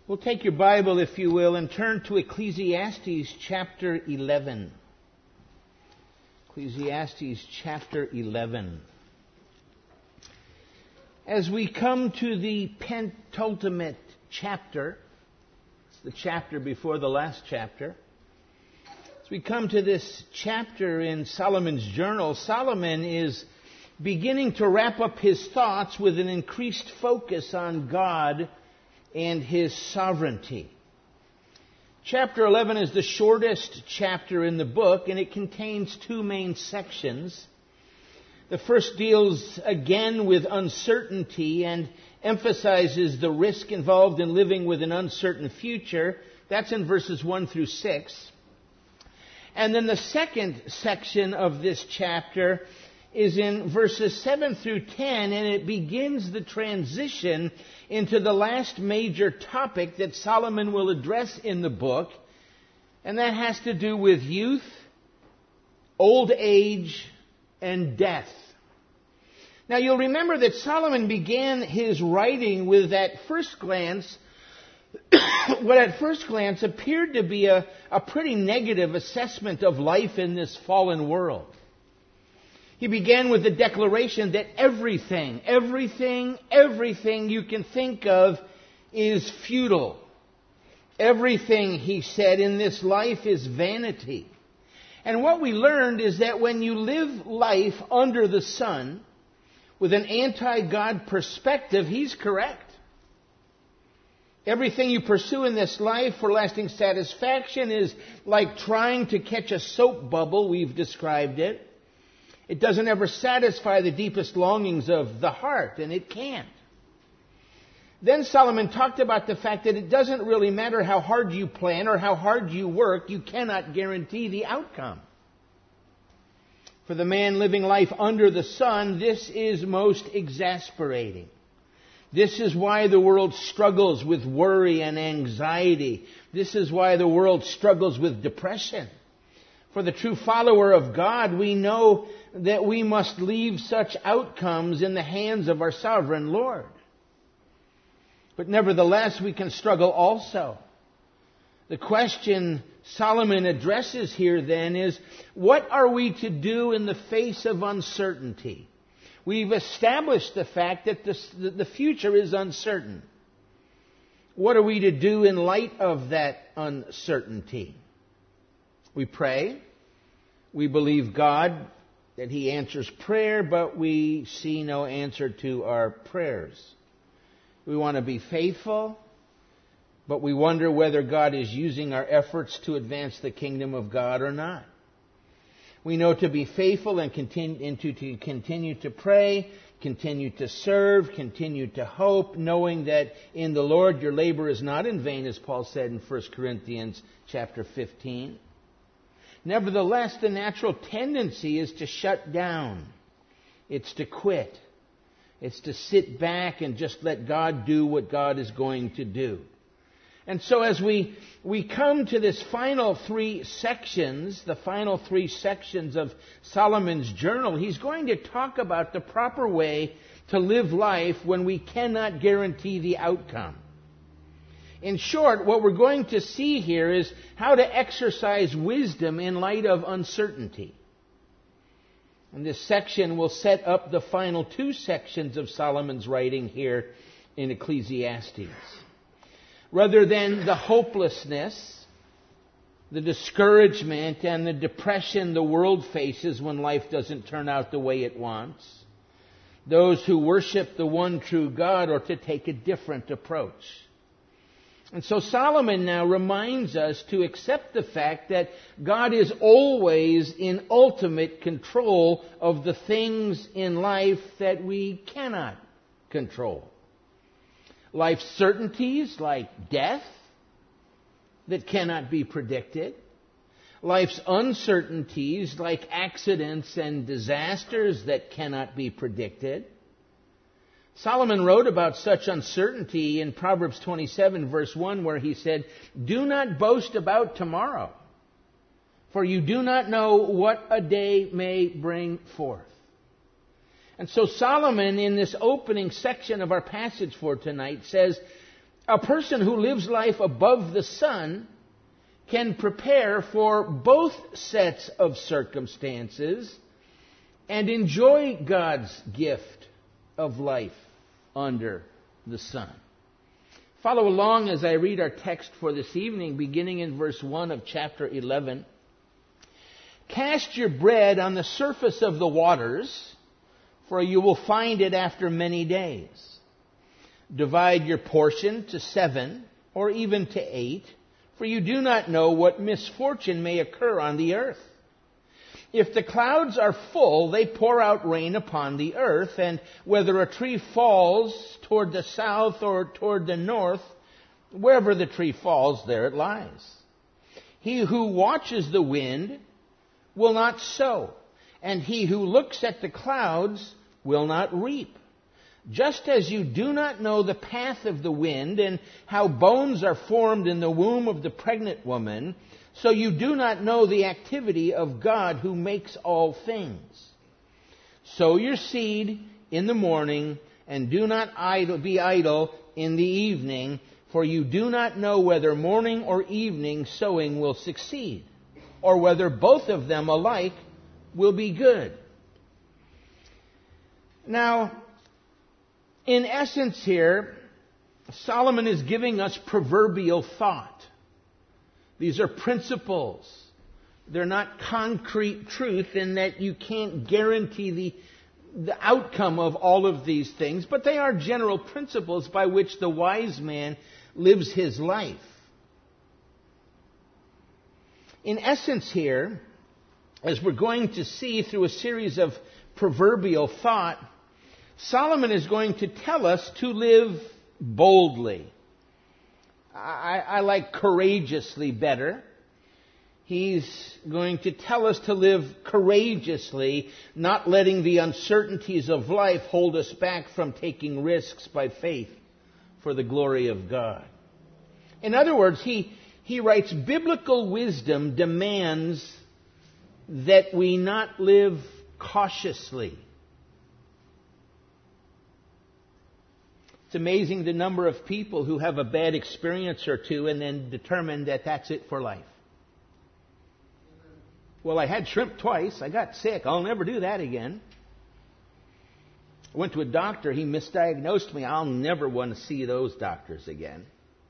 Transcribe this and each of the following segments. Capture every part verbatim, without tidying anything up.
We'll take your Bible, if you will, and turn to Ecclesiastes chapter eleven. Ecclesiastes chapter eleven. As we come to the penultimate chapter, it's the chapter before the last chapter, as we come to this chapter in Solomon's journal, Solomon is beginning to wrap up his thoughts with an increased focus on God and His sovereignty. Chapter eleven is the shortest chapter in the book, and it contains two main sections. The first deals again with uncertainty and emphasizes the risk involved in living with an uncertain future. That's in verses one through six. And then the second section of this chapter is in verses seven through ten, and it begins the transition into the last major topic that Solomon will address in the book, and that has to do with youth, old age, and death. Now you'll remember that Solomon began his writing with at first glance, what at first glance appeared to be a, a pretty negative assessment of life in this fallen world. He began with the declaration that everything, everything, everything you can think of is futile. Everything, he said, in this life is vanity. And what we learned is that when you live life under the sun, with an anti-God perspective, he's correct. Everything you pursue in this life for lasting satisfaction is like trying to catch a soap bubble, we've described it. It doesn't ever satisfy the deepest longings of the heart, and it can't. Then Solomon talked about the fact that it doesn't really matter how hard you plan or how hard you work, you cannot guarantee the outcome. For the man living life under the sun, this is most exasperating. This is why the world struggles with worry and anxiety. This is why the world struggles with depression. For the true follower of God, we know that we must leave such outcomes in the hands of our sovereign Lord. But nevertheless, we can struggle also. The question Solomon addresses here then is, what are we to do in the face of uncertainty? We've established the fact that the, the future is uncertain. What are we to do in light of that uncertainty? We pray. We believe God that He answers prayer, but we see no answer to our prayers. We want to be faithful, but we wonder whether God is using our efforts to advance the kingdom of God or not. We know to be faithful and, continue, and to, to continue to pray, continue to serve, continue to hope, knowing that in the Lord your labor is not in vain, as Paul said in First Corinthians chapter fifteen. Nevertheless, the natural tendency is to shut down. It's to quit. It's to sit back and just let God do what God is going to do. And so as we, we come to this final three sections, the final three sections of Solomon's journal, he's going to talk about the proper way to live life when we cannot guarantee the outcome. In short, what we're going to see here is how to exercise wisdom in light of uncertainty. And this section will set up the final two sections of Solomon's writing here in Ecclesiastes. Rather than the hopelessness, the discouragement, and the depression the world faces when life doesn't turn out the way it wants, those who worship the one true God are to take a different approach. And so Solomon now reminds us to accept the fact that God is always in ultimate control of the things in life that we cannot control. Life's certainties like death that cannot be predicted. Life's uncertainties like accidents and disasters that cannot be predicted. Solomon wrote about such uncertainty in Proverbs twenty-seven, verse one, where he said, "Do not boast about tomorrow, for you do not know what a day may bring forth." And so Solomon, in this opening section of our passage for tonight, says, A person who lives life above the sun can prepare for both sets of circumstances and enjoy God's gift of life under the sun. Follow along as I read our text for this evening, beginning in verse one of chapter eleven. Cast your bread on the surface of the waters, for you will find it after many days. Divide your portion to seven, or even to eight, for you do not know what misfortune may occur on the earth. If the clouds are full, they pour out rain upon the earth, and whether a tree falls toward the south or toward the north, wherever the tree falls, there it lies. He who watches the wind will not sow, and he who looks at the clouds will not reap. Just as you do not know the path of the wind and how bones are formed in the womb of the pregnant woman, so you do not know the activity of God who makes all things. Sow your seed in the morning, and do not idle, be idle in the evening, for you do not know whether morning or evening sowing will succeed, or whether both of them alike will be good. Now, in essence here, Solomon is giving us proverbial thought. These are principles. They're not concrete truth in that you can't guarantee the, the outcome of all of these things, but they are general principles by which the wise man lives his life. In essence here, as we're going to see through a series of proverbial thought, Solomon is going to tell us to live boldly. I, I like courageously better. He's going to tell us to live courageously, not letting the uncertainties of life hold us back from taking risks by faith for the glory of God. In other words, he, he writes, biblical wisdom demands that we not live cautiously. It's amazing the number of people who have a bad experience or two and then determine that that's it for life. Well, I had shrimp twice. I got sick. I'll never do that again. I went to a doctor. He misdiagnosed me. I'll never want to see those doctors again.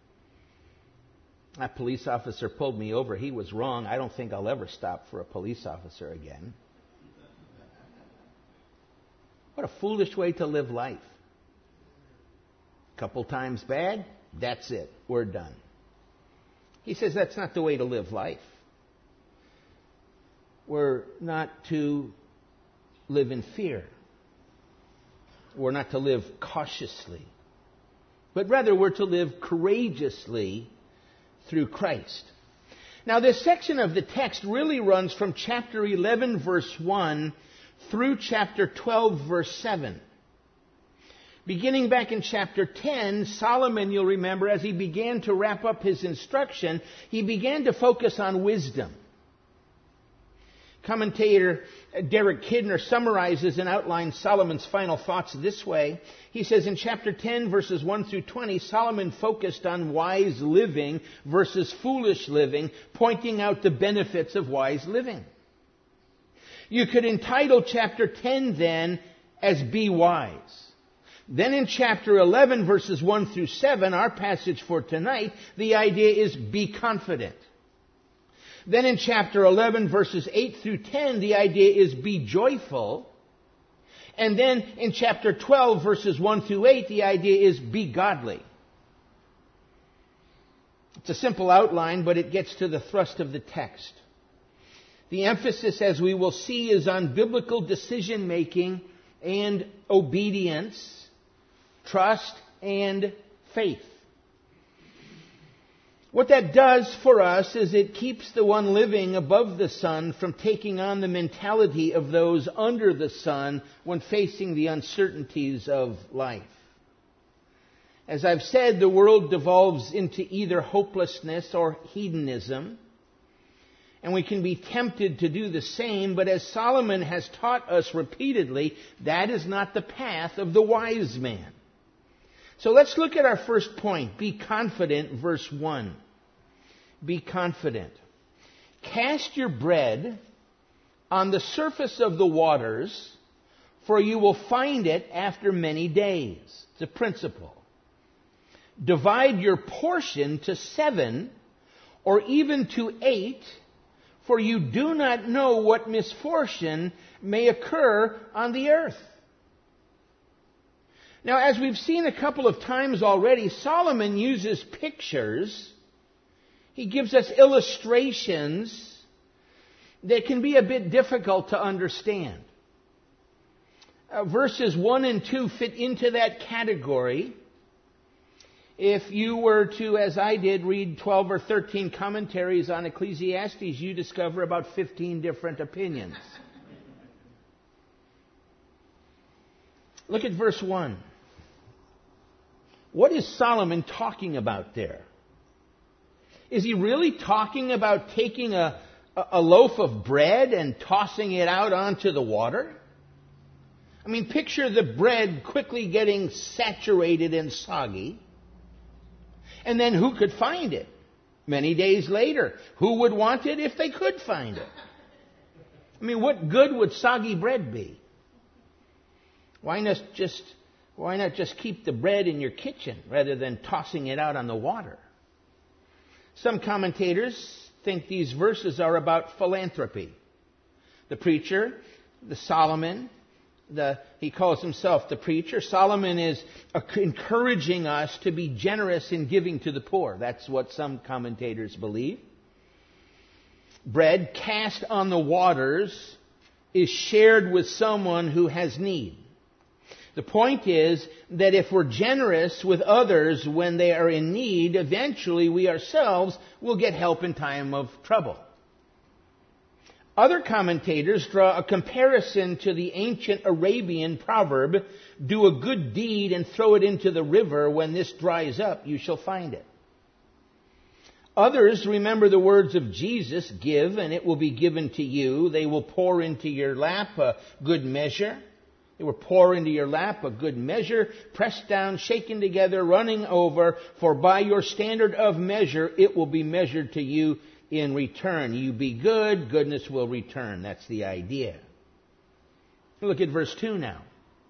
That police officer pulled me over. He was wrong. I don't think I'll ever stop for a police officer again. What a foolish way to live life. Couple times bad, that's it. We're done. He says that's not the way to live life. We're not to live in fear. We're not to live cautiously. But rather we're to live courageously through Christ. Now this section of the text really runs from chapter eleven verse one through chapter twelve verse seven. Beginning back in chapter ten, Solomon, you'll remember, as he began to wrap up his instruction, he began to focus on wisdom. Commentator Derek Kidner summarizes and outlines Solomon's final thoughts this way. He says in chapter ten, verses one through twenty, Solomon focused on wise living versus foolish living, pointing out the benefits of wise living. You could entitle chapter ten then as Be Wise. Then in chapter eleven, verses one through seven, our passage for tonight, the idea is be confident. Then in chapter eleven, verses eight through ten, the idea is be joyful. And then in chapter twelve, verses one through eight, the idea is be godly. It's a simple outline, but it gets to the thrust of the text. The emphasis, as we will see, is on biblical decision-making and obedience, trust, and faith. What that does for us is it keeps the one living above the sun from taking on the mentality of those under the sun when facing the uncertainties of life. As I've said, the world devolves into either hopelessness or hedonism. And we can be tempted to do the same, but as Solomon has taught us repeatedly, that is not the path of the wise man. So let's look at our first point. Be confident, verse one. Be confident. Cast your bread on the surface of the waters, for you will find it after many days. It's a principle. Divide your portion to seven, or even to eight, for you do not know what misfortune may occur on the earth. Now, as we've seen a couple of times already, Solomon uses pictures. He gives us illustrations that can be a bit difficult to understand. Uh, verses one and two fit into that category. If you were to, as I did, read twelve or thirteen commentaries on Ecclesiastes, you discover about fifteen different opinions. Look at verse one. What is Solomon talking about there? Is he really talking about taking a, a loaf of bread and tossing it out onto the water? I mean, picture the bread quickly getting saturated and soggy. And then who could find it? Many days later. Who would want it if they could find it? I mean, what good would soggy bread be? Why not just, why not just keep the bread in your kitchen rather than tossing it out on the water? Some commentators think these verses are about philanthropy. The preacher, the Solomon, the, he calls himself the preacher. Solomon is encouraging us to be generous in giving to the poor. That's what some commentators believe. Bread cast on the waters is shared with someone who has need. The point is that if we're generous with others when they are in need, eventually we ourselves will get help in time of trouble. Other commentators draw a comparison to the ancient Arabian proverb, do a good deed and throw it into the river. When this dries up, you shall find it. Others remember the words of Jesus, give and it will be given to you. They will pour into your lap a good measure. They will pour into your lap a good measure, pressed down, shaken together, running over. For by your standard of measure, it will be measured to you in return. You be good, goodness will return. That's the idea. Look at verse two now.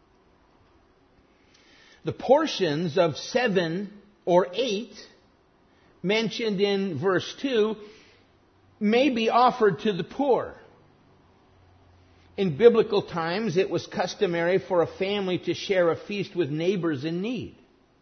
The portions of seven or eight mentioned in verse two may be offered to the poor. In biblical times, it was customary for a family to share a feast with neighbors in need.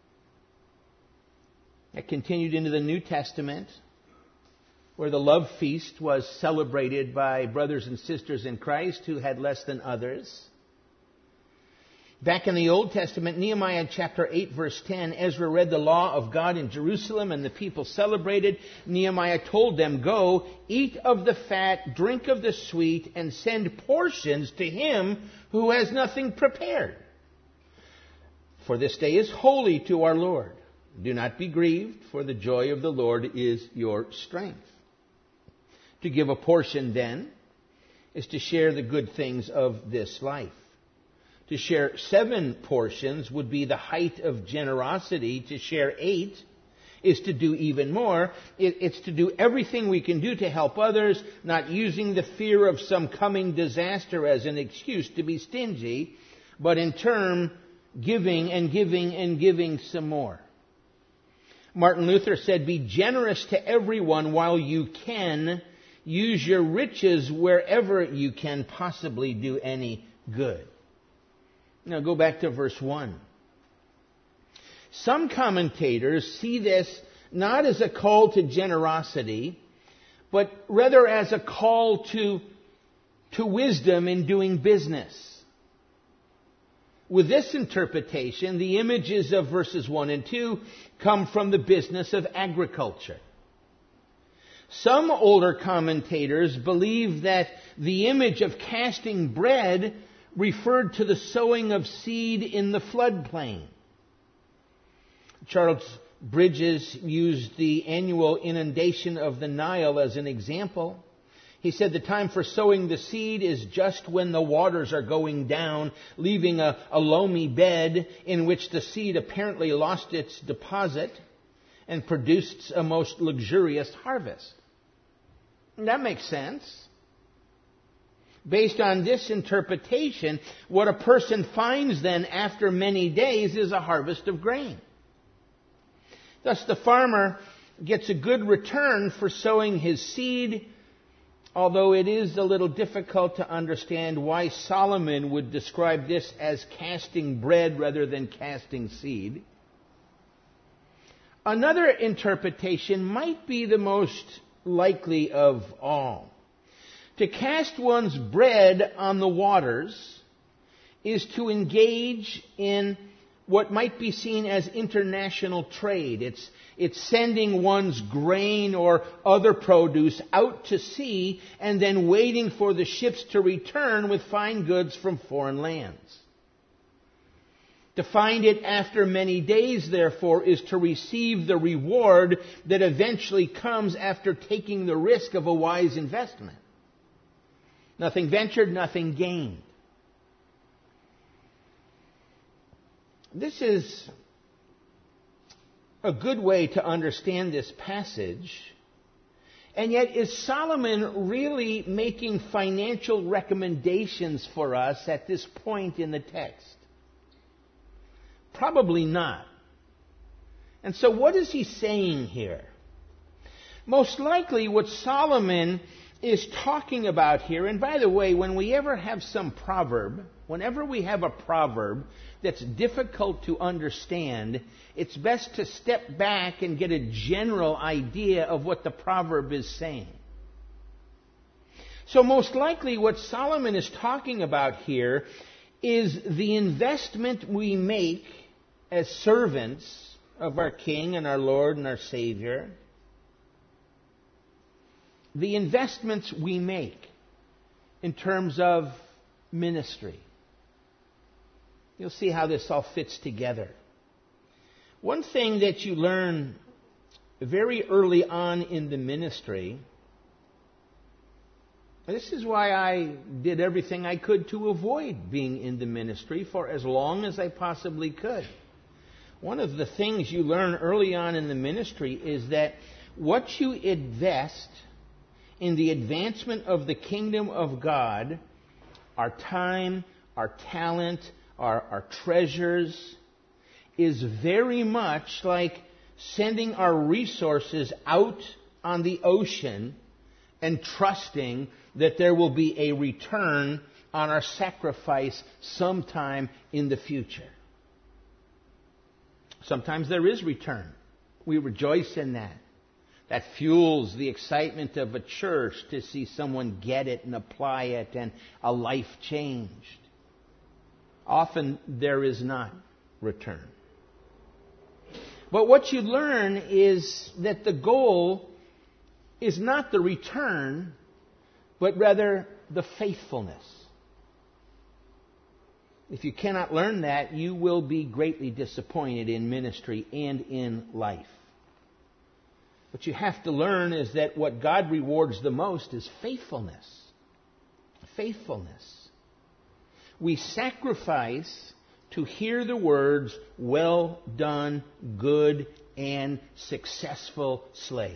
That continued into the New Testament, where the love feast was celebrated by brothers and sisters in Christ who had less than others. Back in the Old Testament, Nehemiah chapter eight, verse ten, Ezra read the law of God in Jerusalem, and the people celebrated. Nehemiah told them, go, eat of the fat, drink of the sweet, and send portions to him who has nothing prepared. For this day is holy to our Lord. Do not be grieved, for the joy of the Lord is your strength. To give a portion, then, is to share the good things of this life. To share seven portions would be the height of generosity. To share eight is to do even more. It's to do everything we can do to help others, not using the fear of some coming disaster as an excuse to be stingy, but in turn giving and giving and giving some more. Martin Luther said, be generous to everyone while you can. Use your riches wherever you can possibly do any good. Now go back to verse one. Some commentators see this not as a call to generosity, but rather as a call to, to wisdom in doing business. With this interpretation, the images of verses one and two come from the business of agriculture. Some older commentators believe that the image of casting bread referred to the sowing of seed in the floodplain. Charles Bridges used the annual inundation of the Nile as an example. He said the time for sowing the seed is just when the waters are going down, leaving a, a loamy bed in which the seed apparently lost its deposit and produced a most luxurious harvest. And that makes sense. Based on this interpretation, what a person finds then after many days is a harvest of grain. Thus the farmer gets a good return for sowing his seed, although it is a little difficult to understand why Solomon would describe this as casting bread rather than casting seed. Another interpretation might be the most likely of all. To cast one's bread on the waters is to engage in what might be seen as international trade. It's, it's sending one's grain or other produce out to sea and then waiting for the ships to return with fine goods from foreign lands. To find it after many days, therefore, is to receive the reward that eventually comes after taking the risk of a wise investment. Nothing ventured, nothing gained. This is a good way to understand this passage. And yet, is Solomon really making financial recommendations for us at this point in the text? Probably not. And so what is he saying here? Most likely what Solomon is talking about here, and by the way, when we ever have some proverb, whenever we have a proverb that's difficult to understand, it's best to step back and get a general idea of what the proverb is saying. So most likely what Solomon is talking about here is the investment we make as servants of our King and our Lord and our Savior. The investments we make in terms of ministry. You'll see how this all fits together. One thing that you learn very early on in the ministry, this is why I did everything I could to avoid being in the ministry for as long as I possibly could. One of the things you learn early on in the ministry is that what you invest in the advancement of the kingdom of God, our time, our talent, our, our treasures, is very much like sending our resources out on the ocean and trusting that there will be a return on our sacrifice sometime in the future. Sometimes there is return. We rejoice in that. That fuels the excitement of a church to see someone get it and apply it and a life changed. Often there is not return. But what you learn is that the goal is not the return, but rather the faithfulness. If you cannot learn that, you will be greatly disappointed in ministry and in life. What you have to learn is that what God rewards the most is faithfulness. Faithfulness. We sacrifice to hear the words, "Well done, good and successful slave."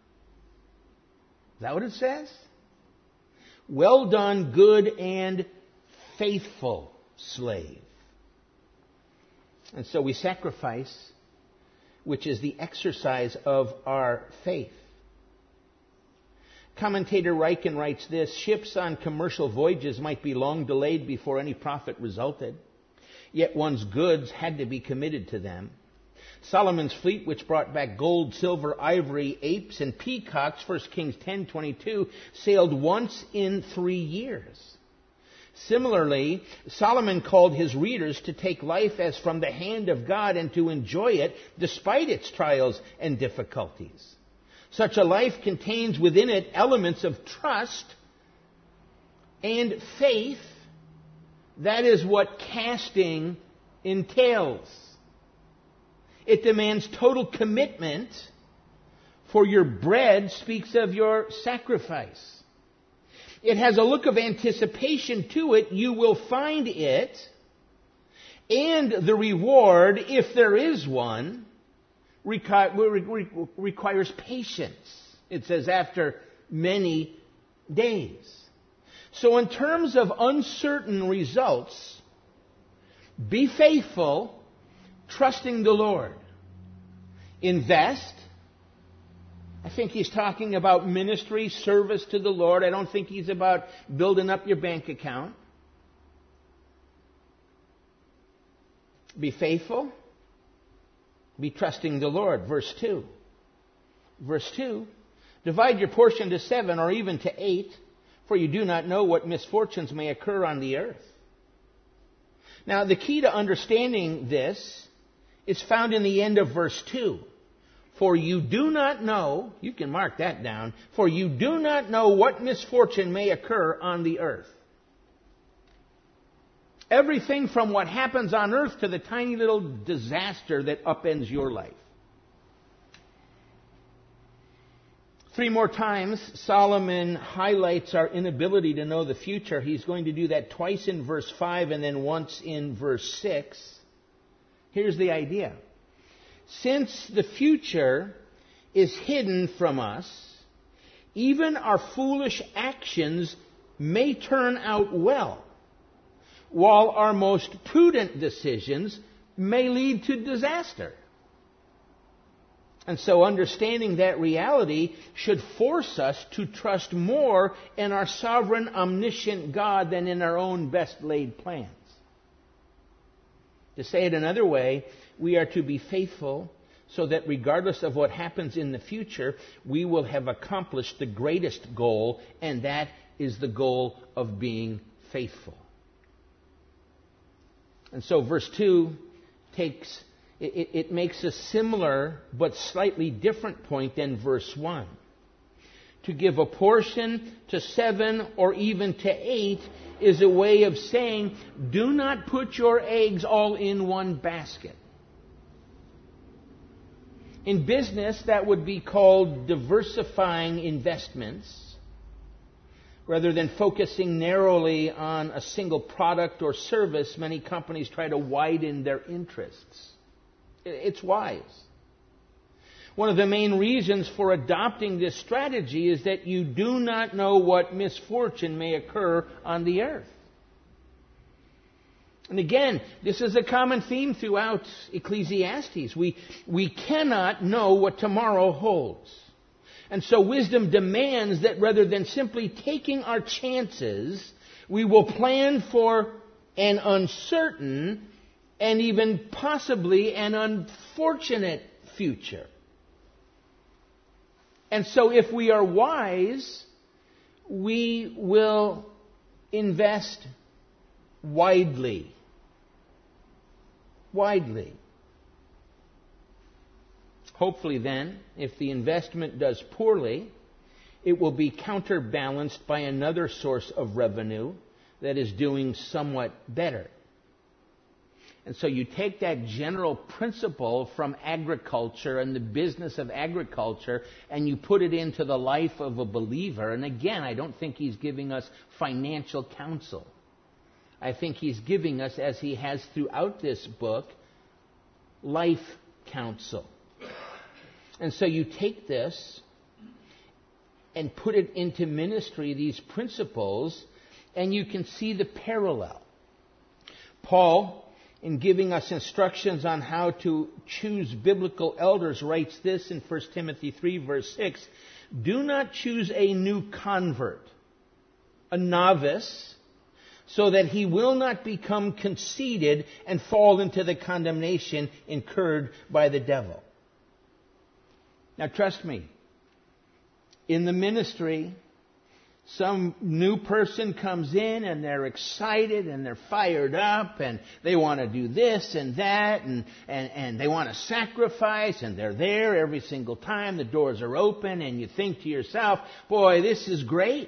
Is that what it says? Well done, good and faithful slave. And so we sacrifice, which is the exercise of our faith. Commentator Ryken writes this: ships on commercial voyages might be long delayed before any profit resulted, yet one's goods had to be committed to them. Solomon's fleet, which brought back gold, silver, ivory, apes, and peacocks, First Kings ten twenty-two, sailed once in three years. Similarly, Solomon called his readers to take life as from the hand of God and to enjoy it despite its trials and difficulties. Such a life contains within it elements of trust and faith. That is what casting entails. It demands total commitment, for your bread speaks of your sacrifice. It has a look of anticipation to it. You will find it. And the reward, if there is one, requires patience. It says after many days. So in terms of uncertain results, be faithful, trusting the Lord. Invest. I think he's talking about ministry, service to the Lord. I don't think he's about building up your bank account. Be faithful. Be trusting the Lord. Verse two. Verse two. Divide your portion to seven or even to eight, for you do not know what misfortunes may occur on the earth. Now, the key to understanding this is found in the end of verse two. For you do not know, you can mark that down, for you do not know what misfortune may occur on the earth. Everything from what happens on earth to the tiny little disaster that upends your life. Three more times, Solomon highlights our inability to know the future. He's going to do that twice in verse five and then once in verse six. Here's the idea. Since the future is hidden from us, even our foolish actions may turn out well, while our most prudent decisions may lead to disaster. And so understanding that reality should force us to trust more in our sovereign, omniscient God than in our own best laid plans. To say it another way, we are to be faithful so that regardless of what happens in the future, we will have accomplished the greatest goal, and that is the goal of being faithful. And so verse two takes, it, it makes a similar but slightly different point than verse one. To give a portion to seven or even to eight is a way of saying, do not put your eggs all in one basket. In business, that would be called diversifying investments. Rather than focusing narrowly on a single product or service, many companies try to widen their interests. It's wise. One of the main reasons for adopting this strategy is that you do not know what misfortune may occur on the earth. And again, this is a common theme throughout Ecclesiastes. We, we cannot know what tomorrow holds. And so wisdom demands that rather than simply taking our chances, we will plan for an uncertain and even possibly an unfortunate future. And so if we are wise, we will invest widely. Widely. Hopefully then, if the investment does poorly, it will be counterbalanced by another source of revenue that is doing somewhat better. And so you take that general principle from agriculture and the business of agriculture and you put it into the life of a believer. And again, I don't think he's giving us financial counsel. I think he's giving us, as he has throughout this book, life counsel. And so you take this and put it into ministry, these principles, and you can see the parallel. Paul, in giving us instructions on how to choose biblical elders, writes this in First Timothy three, verse six, do not choose a new convert, a novice, so that he will not become conceited and fall into the condemnation incurred by the devil. Now trust me, in the ministry, some new person comes in and they're excited and they're fired up and they want to do this and that and, and, and they want to sacrifice and they're there every single time. The doors are open and you think to yourself, boy, this is great.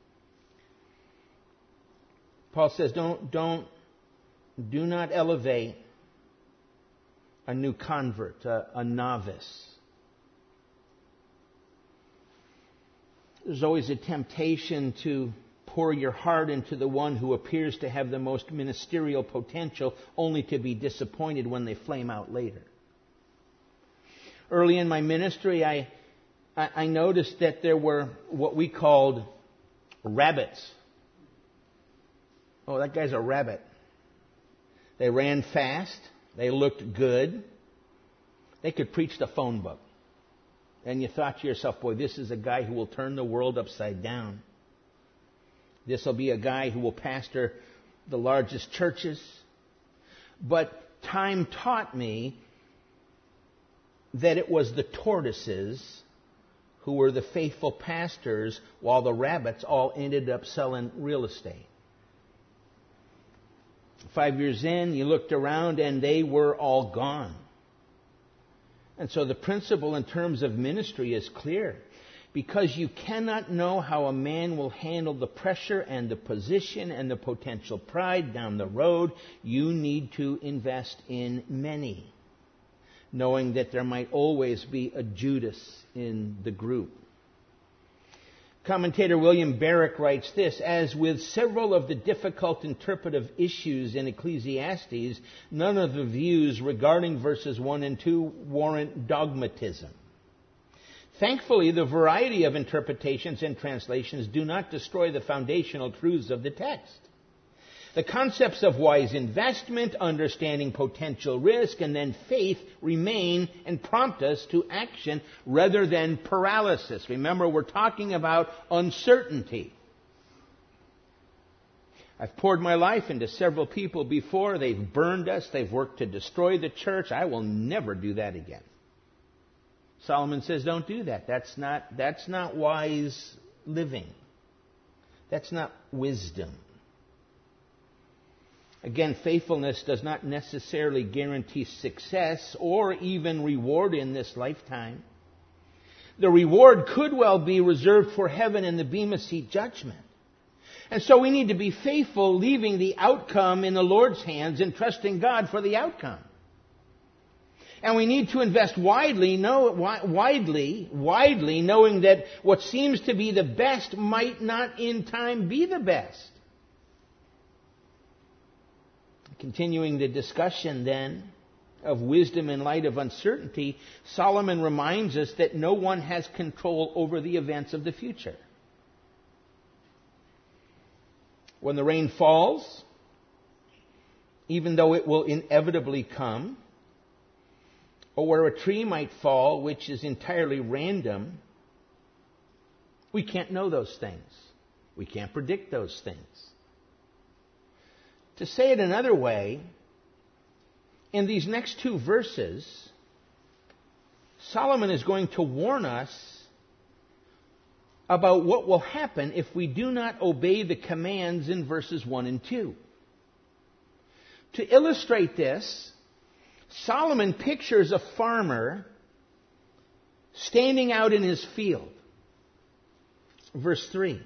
Paul says, don't, don't, do not elevate a new convert, a, a novice. There's always a temptation to pour your heart into the one who appears to have the most ministerial potential, only to be disappointed when they flame out later. Early in my ministry, I, I, I noticed that there were what we called rabbits. Oh, that guy's a rabbit. They ran fast. They looked good. They could preach the phone book. And you thought to yourself, boy, this is a guy who will turn the world upside down. This will be a guy who will pastor the largest churches. But time taught me that it was the tortoises who were the faithful pastors, while the rabbits all ended up selling real estate. Five years in, you looked around and they were all gone. And so the principle in terms of ministry is clear. Because you cannot know how a man will handle the pressure and the position and the potential pride down the road, you need to invest in many, knowing that there might always be a Judas in the group. Commentator William Barrick writes this: as with several of the difficult interpretive issues in Ecclesiastes, none of the views regarding verses one and two warrant dogmatism. Thankfully, the variety of interpretations and translations do not destroy the foundational truths of the text. The concepts of wise investment, understanding potential risk, and then faith remain and prompt us to action rather than paralysis. Remember, we're talking about uncertainty. I've poured my life into several people before. They've burned us. They've worked to destroy the church. I will never do that again. Solomon says, don't do that. That's not, that's not wise living. That's not wisdom. Again, faithfulness does not necessarily guarantee success or even reward in this lifetime. The reward could well be reserved for heaven in the Bema Seat judgment. And so we need to be faithful, leaving the outcome in the Lord's hands and trusting God for the outcome. And we need to invest widely, know, widely, widely, knowing that what seems to be the best might not in time be the best. Continuing the discussion then of wisdom in light of uncertainty, Solomon reminds us that no one has control over the events of the future. When the rain falls, even though it will inevitably come, or where a tree might fall, which is entirely random, we can't know those things. We can't predict those things. To say it another way, in these next two verses, Solomon is going to warn us about what will happen if we do not obey the commands in verses one and two. To illustrate this, Solomon pictures a farmer standing out in his field. Verse three.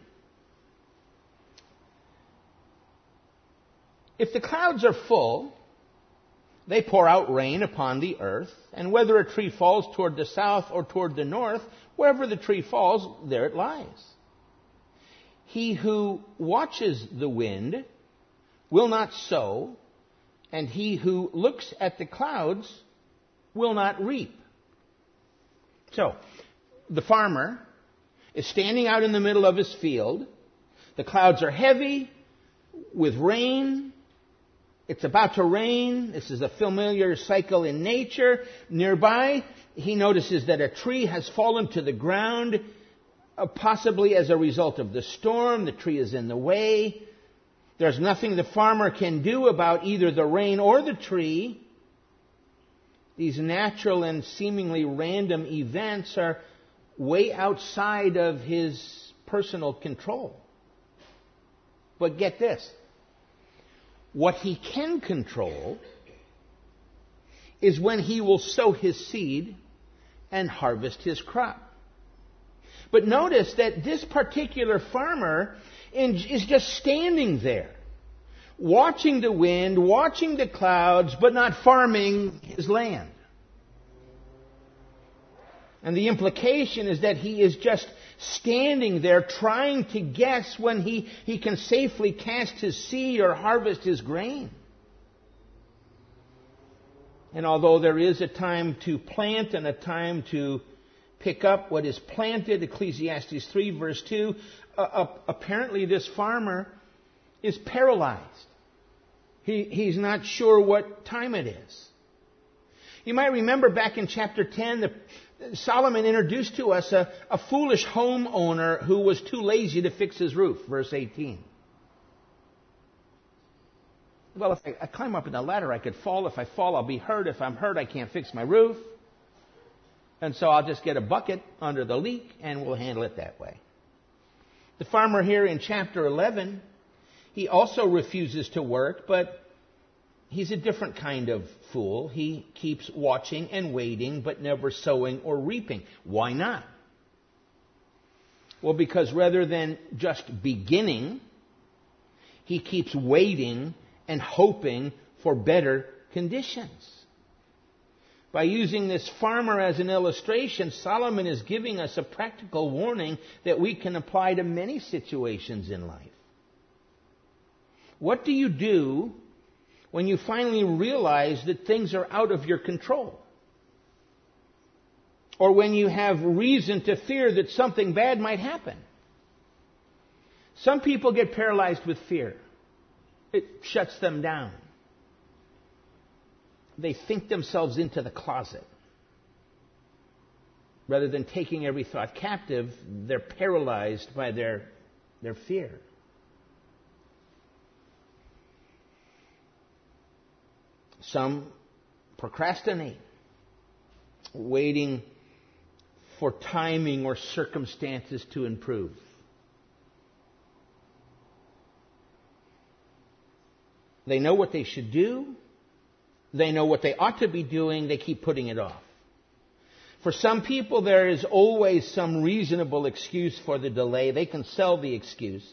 If the clouds are full, they pour out rain upon the earth, and whether a tree falls toward the south or toward the north, wherever the tree falls, there it lies. He who watches the wind will not sow, and he who looks at the clouds will not reap. So, the farmer is standing out in the middle of his field. The clouds are heavy with rain. It's about to rain. This is a familiar cycle in nature. Nearby, he notices that a tree has fallen to the ground, uh, possibly as a result of the storm. The tree is in the way. There's nothing the farmer can do about either the rain or the tree. These natural and seemingly random events are way outside of his personal control. But get this. What he can control is when he will sow his seed and harvest his crop. But notice that this particular farmer is just standing there, watching the wind, watching the clouds, but not farming his land. And the implication is that he is just standing there trying to guess when he, he can safely cast his seed or harvest his grain. And although there is a time to plant and a time to pick up what is planted, Ecclesiastes three verse two, uh, uh, apparently this farmer is paralyzed. He, he's not sure what time it is. You might remember back in chapter ten, the, Solomon introduced to us a, a foolish homeowner who was too lazy to fix his roof, verse eighteen. Well, if I, I climb up in the ladder, I could fall. If I fall, I'll be hurt. If I'm hurt, I can't fix my roof. And so I'll just get a bucket under the leak and we'll handle it that way. The farmer here in chapter eleven, he also refuses to work, but he's a different kind of fool. He keeps watching and waiting, but never sowing or reaping. Why not? Well, because rather than just beginning, he keeps waiting and hoping for better conditions. By using this farmer as an illustration, Solomon is giving us a practical warning that we can apply to many situations in life. What do you do when you finally realize that things are out of your control? Or when you have reason to fear that something bad might happen? Some people get paralyzed with fear. It shuts them down. They think themselves into the closet. Rather than taking every thought captive, they're paralyzed by their, their fear. Some procrastinate, waiting for timing or circumstances to improve. They know what they should do. They know what they ought to be doing. They keep putting it off. For some people, there is always some reasonable excuse for the delay. They can sell the excuse.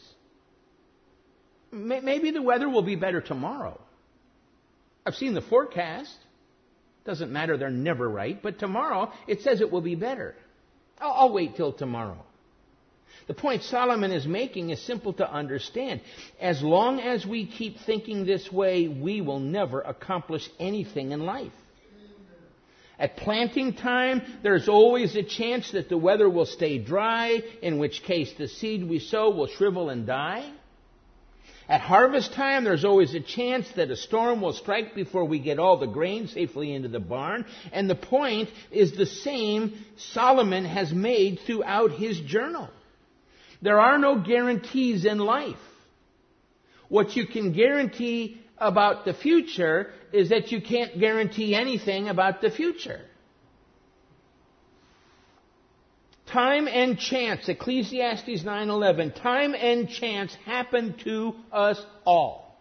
Maybe the weather will be better tomorrow. I've seen the forecast. Doesn't matter, they're never right. But tomorrow, it says it will be better. I'll, I'll wait till tomorrow. The point Solomon is making is simple to understand. As long as we keep thinking this way, we will never accomplish anything in life. At planting time, there's always a chance that the weather will stay dry, in which case the seed we sow will shrivel and die. At harvest time, there's always a chance that a storm will strike before we get all the grain safely into the barn. And the point is the same Solomon has made throughout his journal. There are no guarantees in life. What you can guarantee about the future is that you can't guarantee anything about the future. Time and chance, Ecclesiastes nine eleven, time and chance happen to us all.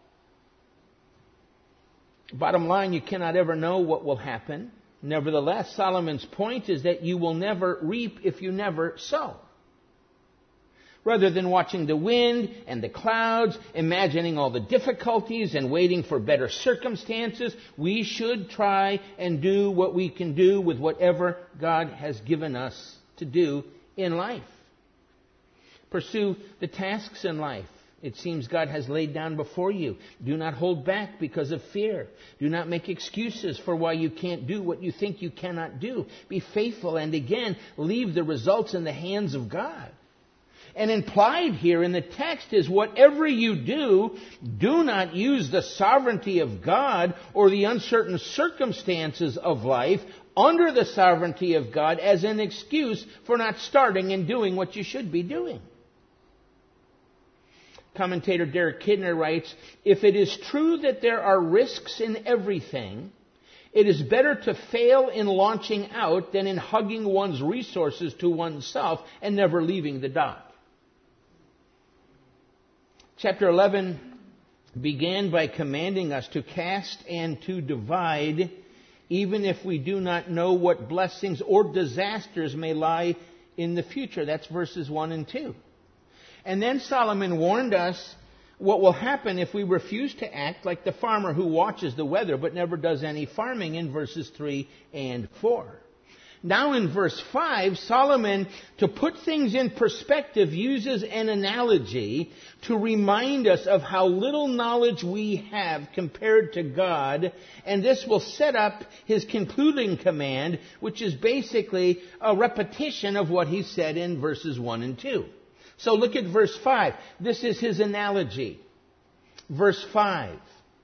Bottom line, you cannot ever know what will happen. Nevertheless, Solomon's point is that you will never reap if you never sow. Rather than watching the wind and the clouds, imagining all the difficulties and waiting for better circumstances, we should try and do what we can do with whatever God has given us to do in life. Pursue the tasks in life it seems God has laid down before you. Do not hold back because of fear. Do not make excuses for why you can't do what you think you cannot do. Be faithful and again, leave the results in the hands of God. And implied here in the text is whatever you do, do not use the sovereignty of God or the uncertain circumstances of life under the sovereignty of God as an excuse for not starting and doing what you should be doing. Commentator Derek Kidner writes, if it is true that there are risks in everything, it is better to fail in launching out than in hugging one's resources to oneself and never leaving the dock. Chapter eleven began by commanding us to cast and to divide, even if we do not know what blessings or disasters may lie in the future. That's verses one and two. And then Solomon warned us what will happen if we refuse to act like the farmer who watches the weather but never does any farming in verses three and four. Now in verse five, Solomon, to put things in perspective, uses an analogy to remind us of how little knowledge we have compared to God, and this will set up his concluding command, which is basically a repetition of what he said in verses one and two. So look at verse five. This is his analogy. Verse five.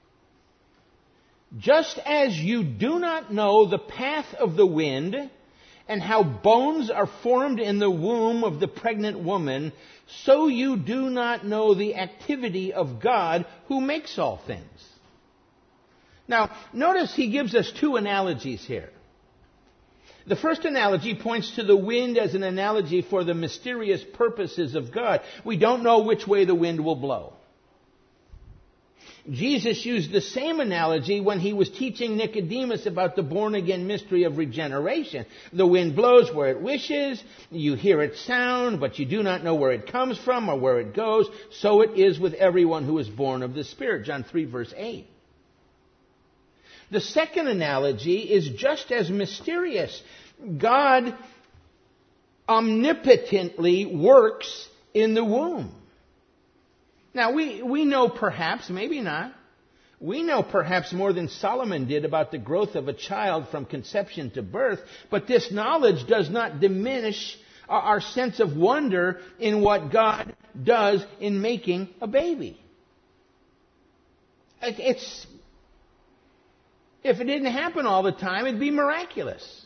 Just as you do not know the path of the wind, and how bones are formed in the womb of the pregnant woman, so you do not know the activity of God who makes all things. Now, notice he gives us two analogies here. The first analogy points to the wind as an analogy for the mysterious purposes of God. We don't know which way the wind will blow. Jesus used the same analogy when he was teaching Nicodemus about the born-again mystery of regeneration. The wind blows where it wishes, you hear its sound, but you do not know where it comes from or where it goes. So it is with everyone who is born of the Spirit. John three, verse eight. The second analogy is just as mysterious. God omnipotently works in the womb. Now, we, we know perhaps, maybe not, we know perhaps more than Solomon did about the growth of a child from conception to birth, but this knowledge does not diminish our sense of wonder in what God does in making a baby. It's, if it didn't happen all the time, it'd be miraculous.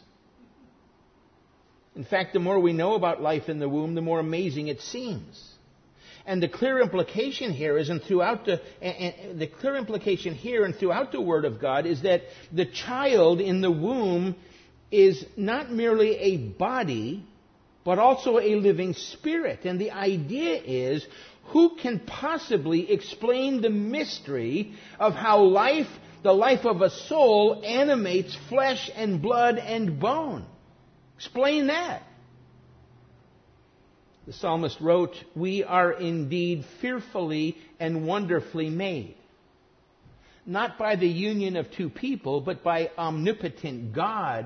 In fact, the more we know about life in the womb, the more amazing it seems. And the clear implication here is, and throughout the, and the clear implication here and throughout the Word of God is that the child in the womb is not merely a body, but also a living spirit. And the idea is, who can possibly explain the mystery of how life, the life of a soul, animates flesh and blood and bone? Explain that. The psalmist wrote, "We are indeed fearfully and wonderfully made." Not by the union of two people, but by omnipotent God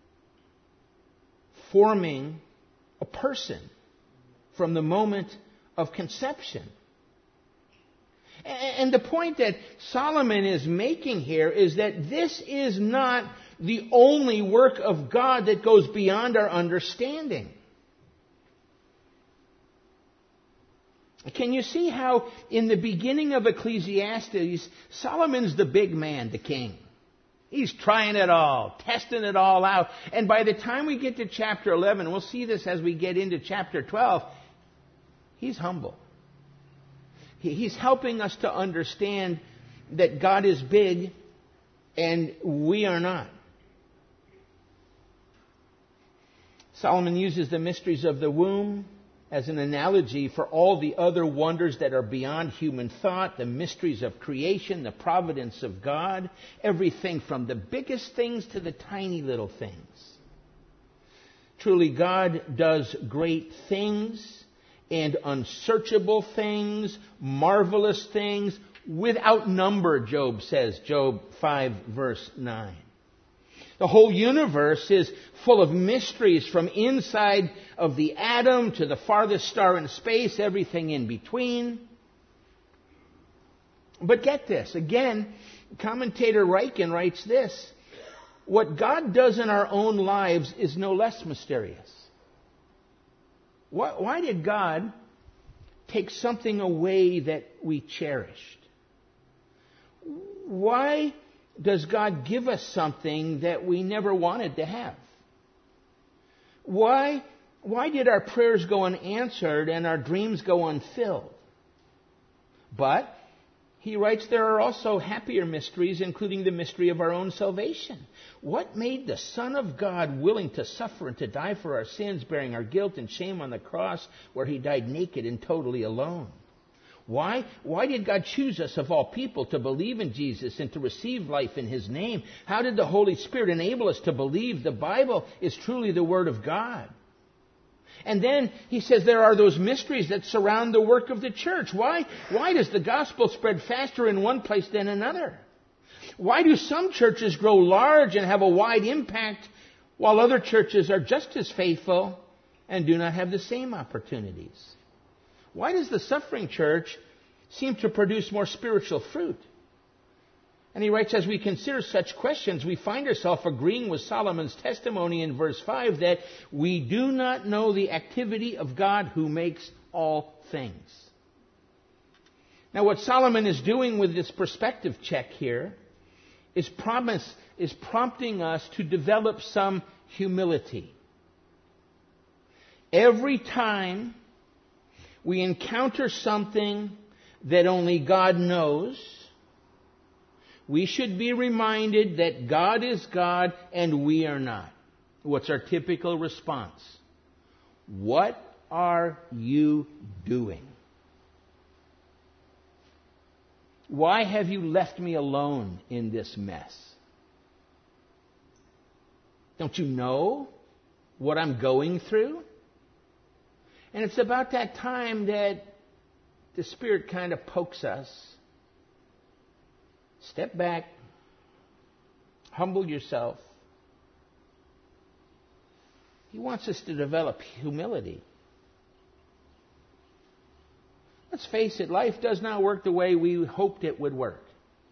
forming a person from the moment of conception. And the point that Solomon is making here is that this is not the only work of God that goes beyond our understanding. Can you see how in the beginning of Ecclesiastes, Solomon's the big man, the king. He's trying it all, testing it all out. And by the time we get to chapter eleven, we'll see this as we get into chapter twelve, he's humble. He's helping us to understand that God is big and we are not. Solomon uses the mysteries of the womb as an analogy for all the other wonders that are beyond human thought, the mysteries of creation, the providence of God, everything from the biggest things to the tiny little things. Truly, God does great things and unsearchable things, marvelous things, without number, Job says, Job five, verse nine. The whole universe is full of mysteries from inside of the atom to the farthest star in space, everything in between. But get this, again, commentator Ryken writes this: what God does in our own lives is no less mysterious. Why, why did God take something away that we cherished? Why does God give us something that we never wanted to have? Why, why did our prayers go unanswered and our dreams go unfilled? But he writes there are also happier mysteries, including the mystery of our own salvation. What made the Son of God willing to suffer and to die for our sins, bearing our guilt and shame on the cross, where he died naked and totally alone? Why? Why did God choose us of all people to believe in Jesus and to receive life in his name? How did the Holy Spirit enable us to believe the Bible is truly the Word of God? And then he says there are those mysteries that surround the work of the church. Why? Why does the gospel spread faster in one place than another? Why do some churches grow large and have a wide impact while other churches are just as faithful and do not have the same opportunities? Why does the suffering church seem to produce more spiritual fruit? And he writes, as we consider such questions, we find ourselves agreeing with Solomon's testimony in verse five that we do not know the activity of God who makes all things. Now, what Solomon is doing with this perspective check here is promise is prompting us to develop some humility. Every time we encounter something that only God knows, we should be reminded that God is God and we are not. What's our typical response? What are you doing? Why have you left me alone in this mess? Don't you know what I'm going through? And it's about that time that the Spirit kind of pokes us. Step back. Humble yourself. He wants us to develop humility. Let's face it, life does not work the way we hoped it would work.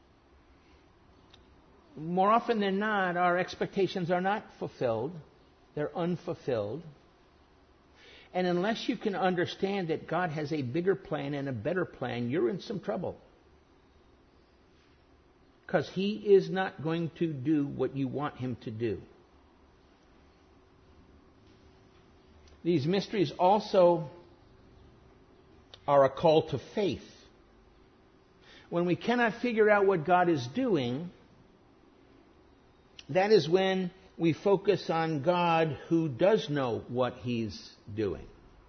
More often than not, our expectations are not fulfilled. They're unfulfilled. And unless you can understand that God has a bigger plan and a better plan, you're in some trouble. Because He is not going to do what you want Him to do. These mysteries also are a call to faith. When we cannot figure out what God is doing, that is when we focus on God who does know what He's doing.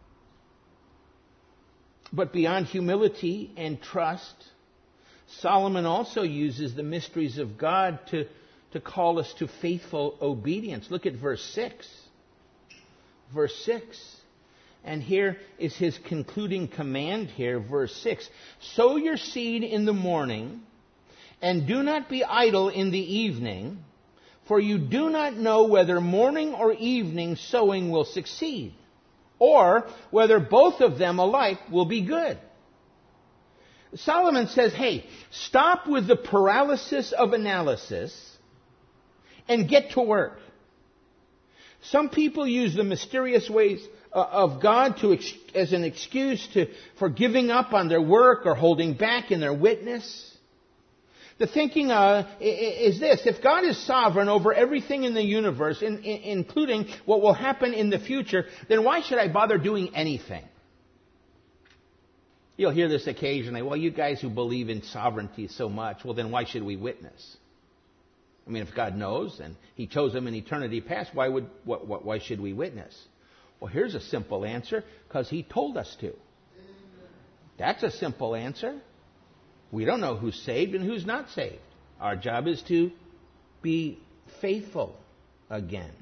But beyond humility and trust, Solomon also uses the mysteries of God to, to call us to faithful obedience. Look at verse six. Verse six. And here is his concluding command here, verse six. Sow your seed in the morning, and do not be idle in the evening, for you do not know whether morning or evening sowing will succeed, or whether both of them alike will be good. Solomon says, hey, stop with the paralysis of analysis and get to work. Some people use the mysterious ways of God to as an excuse to for giving up on their work or holding back in their witness. The thinking uh, is this: if God is sovereign over everything in the universe, in, in, including what will happen in the future, then why should I bother doing anything? You'll hear this occasionally. Well, you guys who believe in sovereignty so much, well, then why should we witness? I mean, if God knows and He chose them in eternity past, why would what, what, why should we witness? Well, here's a simple answer: because He told us to. That's a simple answer. We don't know who's saved and who's not saved. Our job is to be faithful again.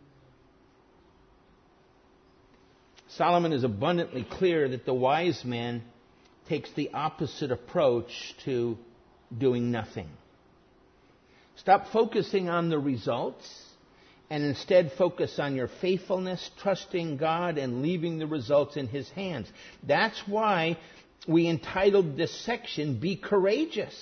Solomon is abundantly clear that the wise man takes the opposite approach to doing nothing. Stop focusing on the results and instead focus on your faithfulness, trusting God, and leaving the results in His hands. That's why we entitled this section, Be Courageous.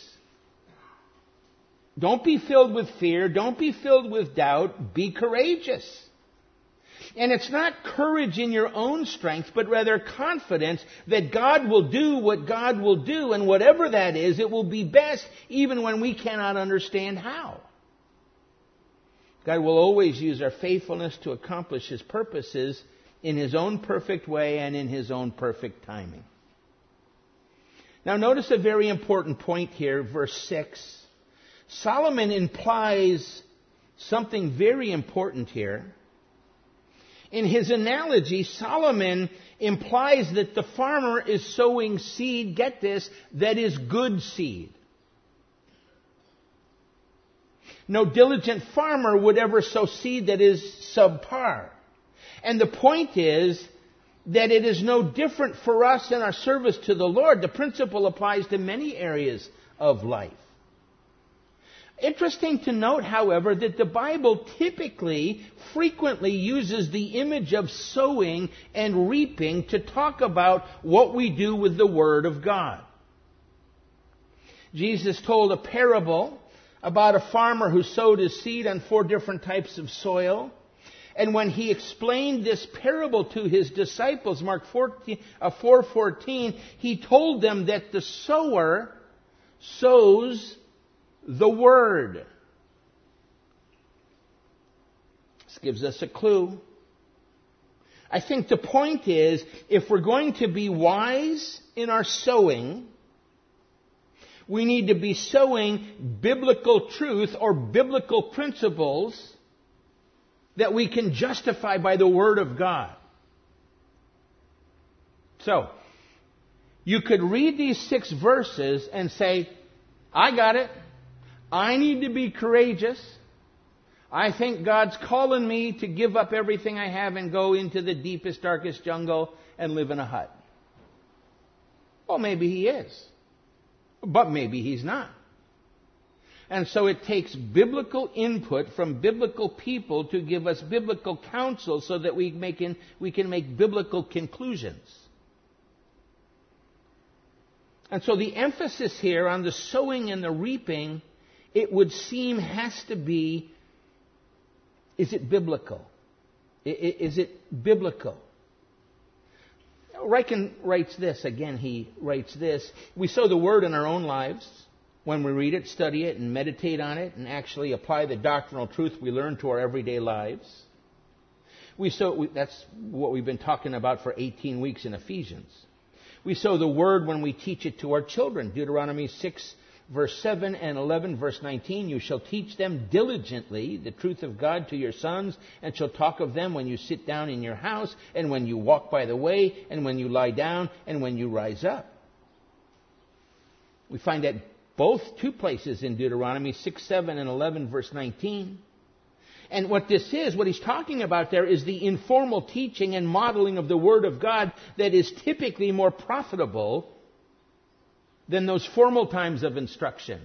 Don't be filled with fear. Don't be filled with doubt. Be courageous. And it's not courage in your own strength, but rather confidence that God will do what God will do, and whatever that is, it will be best even when we cannot understand how. God will always use our faithfulness to accomplish His purposes in His own perfect way and in His own perfect timing. Now notice a very important point here, verse six. Solomon implies something very important here. In his analogy, Solomon implies that the farmer is sowing seed, get this, that is good seed. No diligent farmer would ever sow seed that is subpar. And the point is that it is no different for us in our service to the Lord. The principle applies to many areas of life. Interesting to note, however, that the Bible typically, frequently uses the image of sowing and reaping to talk about what we do with the Word of God. Jesus told a parable about a farmer who sowed his seed on four different types of soil. And when he explained this parable to his disciples, Mark four fourteen, he told them that the sower sows the Word. This gives us a clue. I think the point is, if we're going to be wise in our sowing, we need to be sowing biblical truth or biblical principles that we can justify by the Word of God. So, you could read these six verses and say, I got it. I need to be courageous. I think God's calling me to give up everything I have and go into the deepest, darkest jungle and live in a hut. Well, maybe He is. But maybe He's not. And so it takes biblical input from biblical people to give us biblical counsel so that we, make in, we can make biblical conclusions. And so the emphasis here on the sowing and the reaping, it would seem, has to be, is it biblical? Is it biblical? Ryken writes this, again he writes this, we sow the Word in our own lives when we read it, study it, and meditate on it, and actually apply the doctrinal truth we learn to our everyday lives. We sow, we, that's what we've been talking about for eighteen weeks in Ephesians. We sow the Word when we teach it to our children. Deuteronomy six, verse seven and eleven, verse nineteen, you shall teach them diligently the truth of God to your sons, and shall talk of them when you sit down in your house, and when you walk by the way, and when you lie down, and when you rise up. We find that both two places in Deuteronomy six, seven, and eleven, verse nineteen. And what this is, what he's talking about there, is the informal teaching and modeling of the Word of God that is typically more profitable than those formal times of instruction.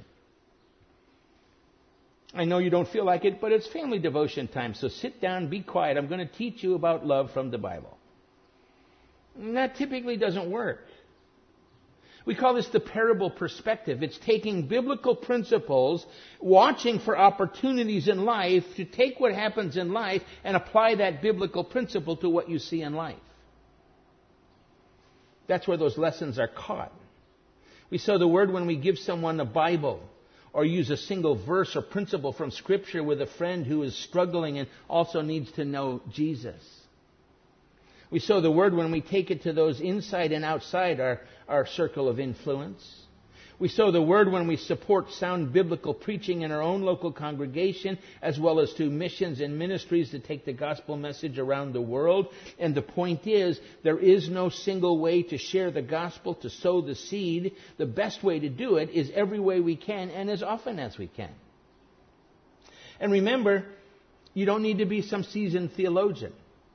I know you don't feel like it, but it's family devotion time, so sit down, be quiet. I'm going to teach you about love from the Bible. And that typically doesn't work. We call this the parable perspective. It's taking biblical principles, watching for opportunities in life to take what happens in life and apply that biblical principle to what you see in life. That's where those lessons are caught. We sow the Word when we give someone a Bible or use a single verse or principle from Scripture with a friend who is struggling and also needs to know Jesus. We sow the Word when we take it to those inside and outside our, our circle of influence. We sow the Word when we support sound biblical preaching in our own local congregation, as well as to missions and ministries that take the gospel message around the world. And the point is, there is no single way to share the gospel, to sow the seed. The best way to do it is every way we can and as often as we can. And remember, you don't need to be some seasoned theologian.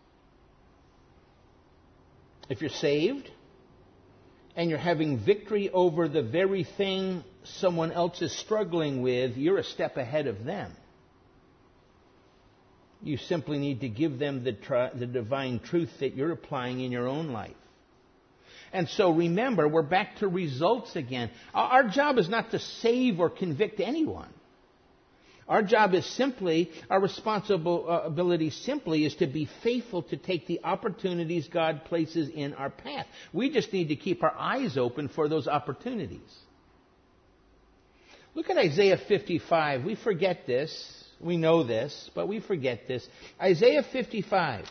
If you're saved and you're having victory over the very thing someone else is struggling with, you're a step ahead of them. You simply need to give them the, tri- the divine truth that you're applying in your own life. And so remember, we're back to results again. Our job is not to save or convict anyone. Our job is simply, our responsibility simply is to be faithful to take the opportunities God places in our path. We just need to keep our eyes open for those opportunities. Look at Isaiah fifty-five. We forget this. We know this, but we forget this. Isaiah fifty-five.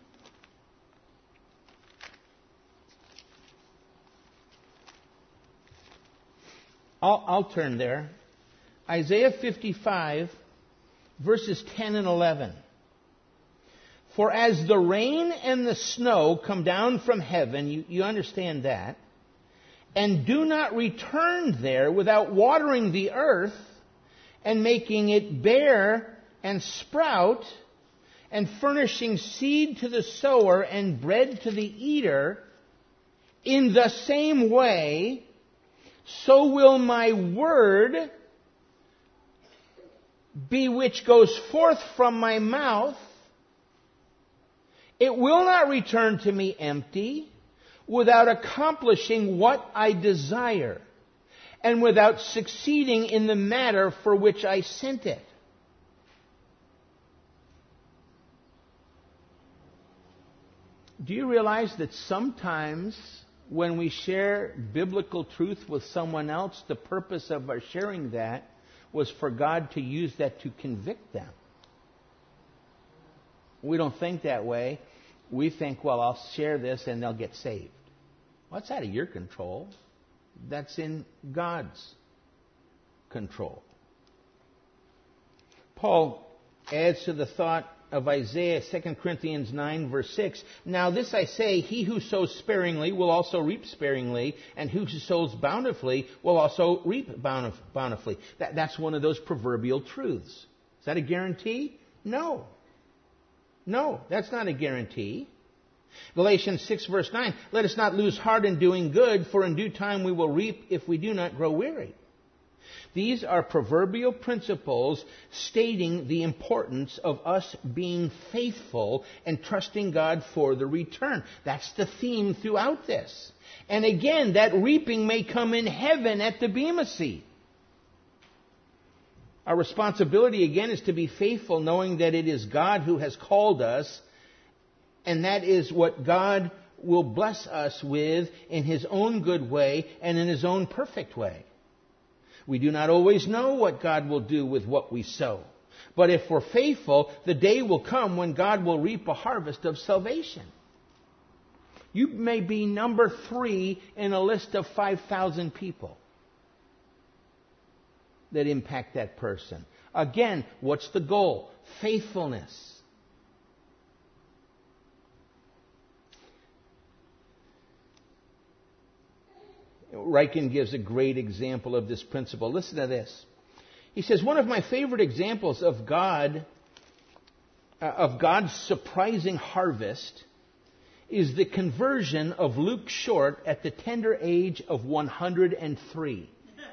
I'll, I'll turn there. Isaiah fifty-five, verses ten and eleven. For as the rain and the snow come down from heaven, you, you understand that, and do not return there without watering the earth and making it bear and sprout, and furnishing seed to the sower and bread to the eater, in the same way, so will my word be which goes forth from my mouth, it will not return to me empty, without accomplishing what I desire, and without succeeding in the matter for which I sent it. Do you realize that sometimes when we share biblical truth with someone else, the purpose of our sharing that was for God to use that to convict them? We don't think that way. We think, well, I'll share this and they'll get saved. Well, that's out of your control. That's in God's control. Paul adds to the thought of Isaiah, Second Corinthians nine, verse six. Now this I say, he who sows sparingly will also reap sparingly, and who sows bountifully will also reap bountif- bountifully. That, that's one of those proverbial truths. Is that a guarantee? No. No, that's not a guarantee. Galatians six, verse nine. Let us not lose heart in doing good, for in due time we will reap if we do not grow weary. These are proverbial principles stating the importance of us being faithful and trusting God for the return. That's the theme throughout this. And again, that reaping may come in heaven at the Bema seat. Our responsibility, again, is to be faithful, knowing that it is God who has called us, and that is what God will bless us with in His own good way and in His own perfect way. We do not always know what God will do with what we sow. But if we're faithful, the day will come when God will reap a harvest of salvation. You may be number three in a list of five thousand people that impact that person. Again, what's the goal? Faithfulness. Ryken gives a great example of this principle. Listen to this. He says, one of my favorite examples of God, uh, of God's surprising harvest is the conversion of Luke Short at the tender age of one hundred three.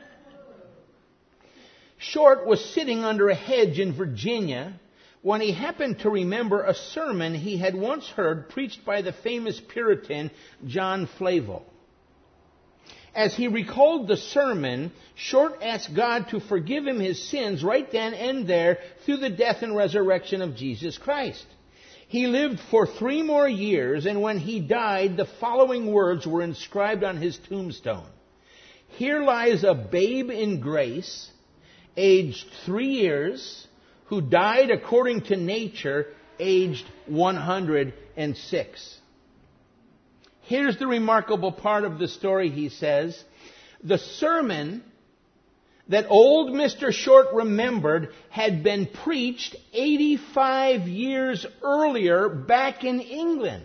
Short was sitting under a hedge in Virginia when he happened to remember a sermon he had once heard preached by the famous Puritan John Flavel. As he recalled the sermon, Short asked God to forgive him his sins right then and there through the death and resurrection of Jesus Christ. He lived for three more years, and when he died, the following words were inscribed on his tombstone. Here lies a babe in grace, aged three years, who died according to nature, aged one hundred six. Here's the remarkable part of the story, he says. The sermon that old Mister Short remembered had been preached eighty-five years earlier back in England.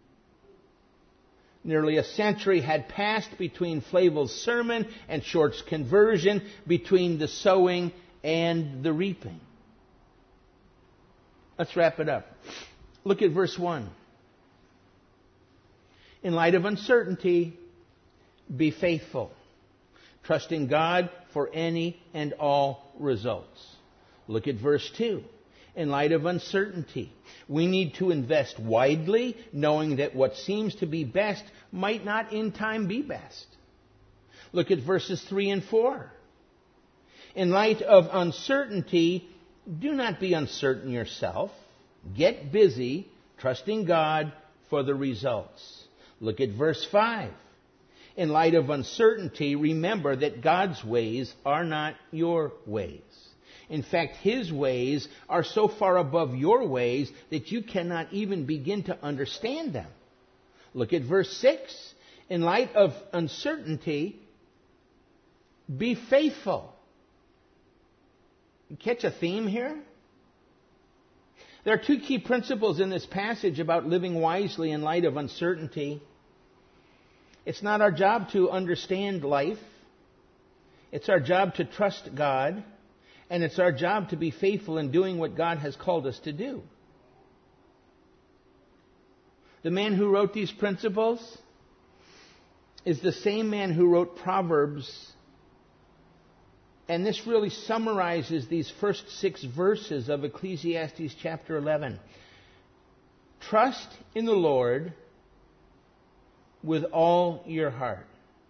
Nearly a century had passed between Flavel's sermon and Short's conversion, between the sowing and the reaping. Let's wrap it up. Look at verse one. In light of uncertainty, be faithful, trusting God for any and all results. Look at verse two. In light of uncertainty, we need to invest widely, knowing that what seems to be best might not in time be best. Look at verses three and four. In light of uncertainty, do not be uncertain yourself. Get busy, trusting God for the results. Look at verse five. In light of uncertainty, remember that God's ways are not your ways. In fact, His ways are so far above your ways that you cannot even begin to understand them. Look at verse six. In light of uncertainty, be faithful. You catch a theme here? There are two key principles in this passage about living wisely in light of uncertainty. It's not our job to understand life. It's our job to trust God. And it's our job to be faithful in doing what God has called us to do. The man who wrote these principles is the same man who wrote Proverbs And this really summarizes these first six verses of Ecclesiastes chapter eleven. Trust in the Lord with all your heart.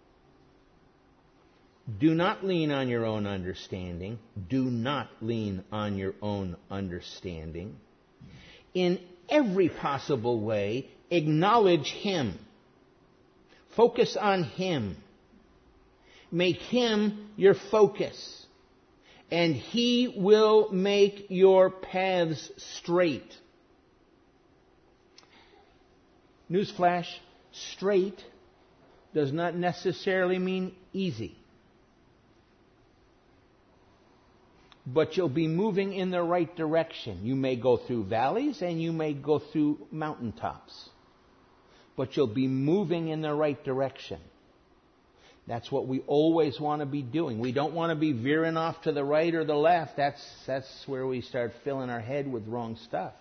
Do not lean on your own understanding. Do not lean on your own understanding. In every possible way, acknowledge Him. Focus on Him. Make Him your focus. And He will make your paths straight. Newsflash, straight does not necessarily mean easy. But you'll be moving in the right direction. You may go through valleys and you may go through mountaintops. But you'll be moving in the right direction. That's what we always want to be doing. We don't want to be veering off to the right or the left. That's, that's where we start filling our head with wrong stuff.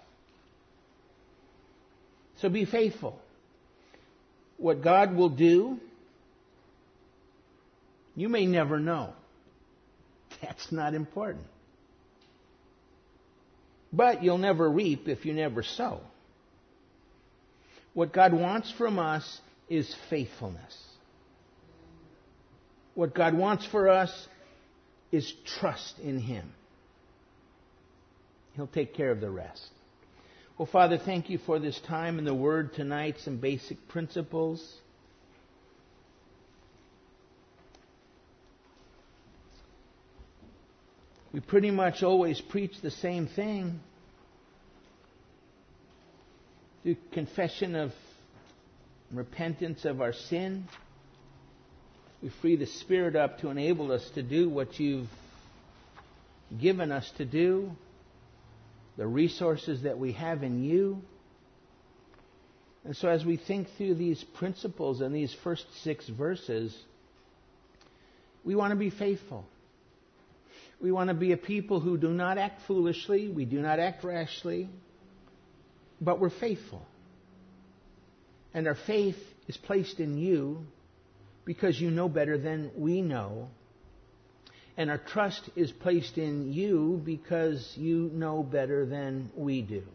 So be faithful. What God will do, you may never know. That's not important. But you'll never reap if you never sow. What God wants from us is faithfulness. What God wants for us is trust in Him. He'll take care of the rest. Well, Father, thank you for this time in the Word tonight, some basic principles. We pretty much always preach the same thing. Through confession of repentance of our sin, we free the Spirit up to enable us to do what you've given us to do, the resources that we have in you. And so as we think through these principles and these first six verses, we want to be faithful. We want to be a people who do not act foolishly, we do not act rashly, but we're faithful. And our faith is placed in you because you know better than we know. And our trust is placed in you because you know better than we do.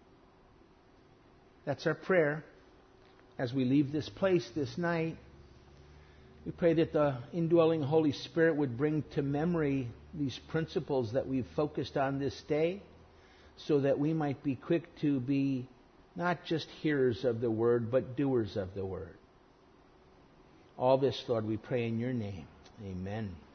That's our prayer as we leave this place this night. We pray that the indwelling Holy Spirit would bring to memory these principles that we've focused on this day, so that we might be quick to be not just hearers of the word, but doers of the word. All this, Lord, we pray in your name. Amen.